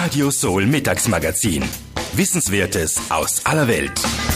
Radio Soul Mittagsmagazin. Wissenswertes aus aller Welt.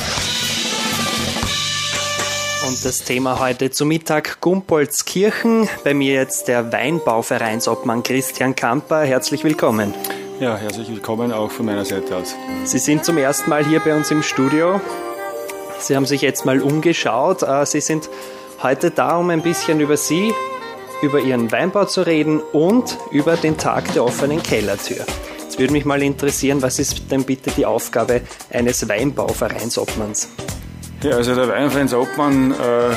Und das Thema heute zu Mittag Gumpoldskirchen. Bei mir jetzt der Weinbauvereinsobmann Christian Kamper. Herzlich willkommen. Ja, herzlich willkommen auch von meiner Seite aus. Sie sind zum ersten Mal hier bei uns im Studio. Sie haben sich jetzt mal umgeschaut. Sie sind heute da, um ein bisschen über Sie, über Ihren Weinbau zu reden und über den Tag der offenen Kellertür. Jetzt würde mich mal interessieren, was ist denn bitte die Aufgabe eines Weinbauvereinsobmanns? Ja, also der Weinvereinsobmann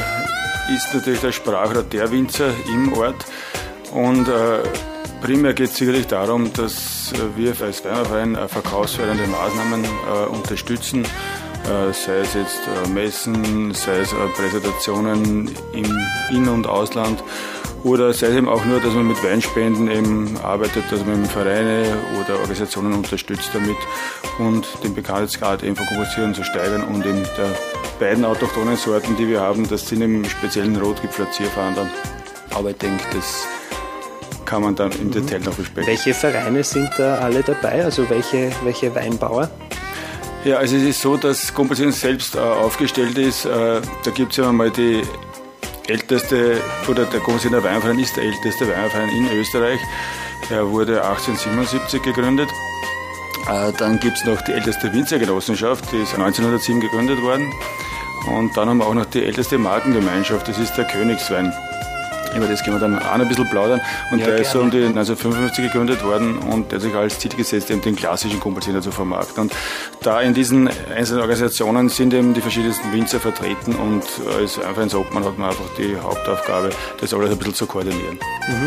ist natürlich der Sprachrohr der Winzer im Ort und primär geht es sicherlich darum, dass wir als Weinbauverein verkaufsfördernde Maßnahmen unterstützen, sei es jetzt Messen, sei es Präsentationen im In- und Ausland oder sei es eben auch nur, dass man mit Weinspenden eben arbeitet, dass man Vereine oder Organisationen unterstützt damit und den Bekanntheitsgrad eben von Kompositionen zu steigern und eben der beiden autochthonen Sorten, die wir haben, das sind im speziellen Rotgipfel Zierfahnder. Aber ich denke, das kann man dann im Detail noch besprechen. Welche Vereine sind da alle dabei? Also welche Weinbauer? Ja, also es ist so, dass Komposition selbst aufgestellt ist. Da gibt es ja mal die älteste, oder der Kompositioner Weinverein ist der älteste Weinverein in Österreich. Er wurde 1877 gegründet. Dann gibt es noch die älteste Winzergenossenschaft, die ist 1907 gegründet worden. Und dann haben wir auch noch die älteste Markengemeinschaft, das ist der Königswein. Über das können wir dann auch noch ein bisschen plaudern. Und ja, der ist so um die 1955 gegründet worden und der hat sich als Ziel gesetzt, eben den klassischen Kompositioner zu vermarkten. Und da in diesen einzelnen Organisationen sind eben die verschiedensten Winzer vertreten und als Weinvereinsobmann hat man einfach die Hauptaufgabe, das alles ein bisschen zu koordinieren.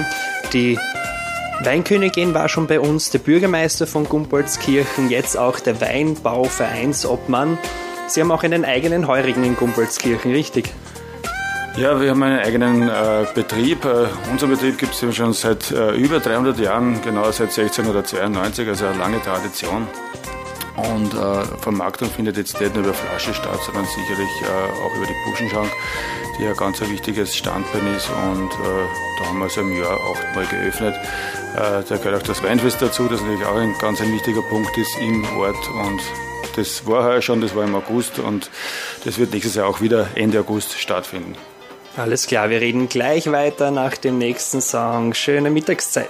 Die Weinkönigin war schon bei uns, der Bürgermeister von Gumpoldskirchen, jetzt auch der Weinbauvereinsobmann. Sie haben auch einen eigenen Heurigen in Gumpoldskirchen, richtig? Ja, wir haben einen eigenen Betrieb. Unser Betrieb gibt es schon seit über 300 Jahren, genau seit 1692, also eine lange Tradition. Und Vermarktung findet jetzt nicht nur über Flasche statt, sondern sicherlich auch über die Buschenschank, die ein ganz wichtiges Standbein ist. Und da haben wir es im Jahr 8-mal geöffnet. Da gehört auch das Weinfest dazu, das natürlich auch ein ganz wichtiger Punkt ist im Ort. Und das war heuer schon, das war im August und das wird nächstes Jahr auch wieder Ende August stattfinden. Alles klar, wir reden gleich weiter nach dem nächsten Song. Schöne Mittagszeit.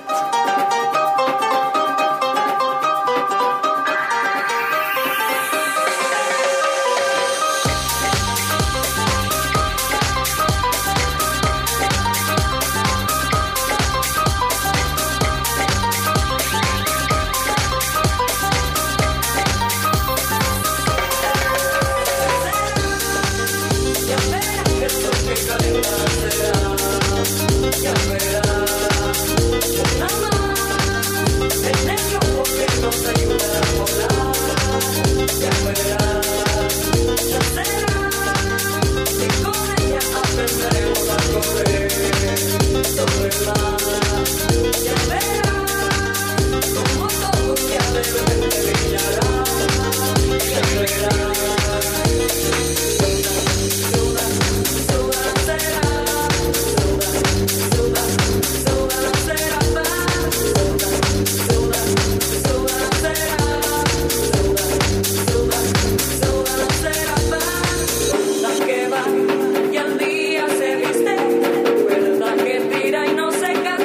Y al día se viste, cuerda que tira y no se cae.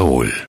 Tirol.